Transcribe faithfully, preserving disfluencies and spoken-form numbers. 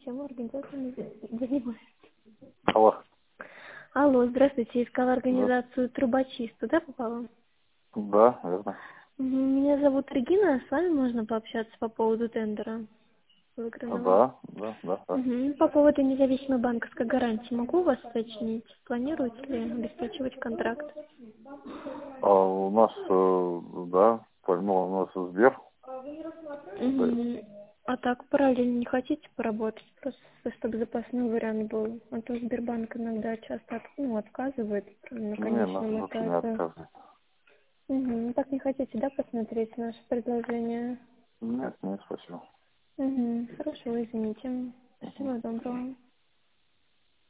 чем организация занимается? Алло. Алло, здравствуйте, искала Да, организацию трубочист, туда попала? да, верно. Мгм, Меня зовут Регина, с вами можно пообщаться по поводу тендера выигранного? Да, да, да, да. Мгм, По поводу независимой банковской гарантии могу у вас уточнить? Планируете ли обеспечивать контракт? А у нас, э, да, понял, у нас Сбер. Да. Мгм. А так параллельно не хотите поработать, просто чтобы запасной вариант был? А то Сбербанк иногда часто от- ну, отказывает на Не, нас конечном лучше не этапе. отказывать. Угу. Так не хотите, да, посмотреть наше предложение? Нет, нет, спасибо. Угу. Хорошо, извините. Всего доброго.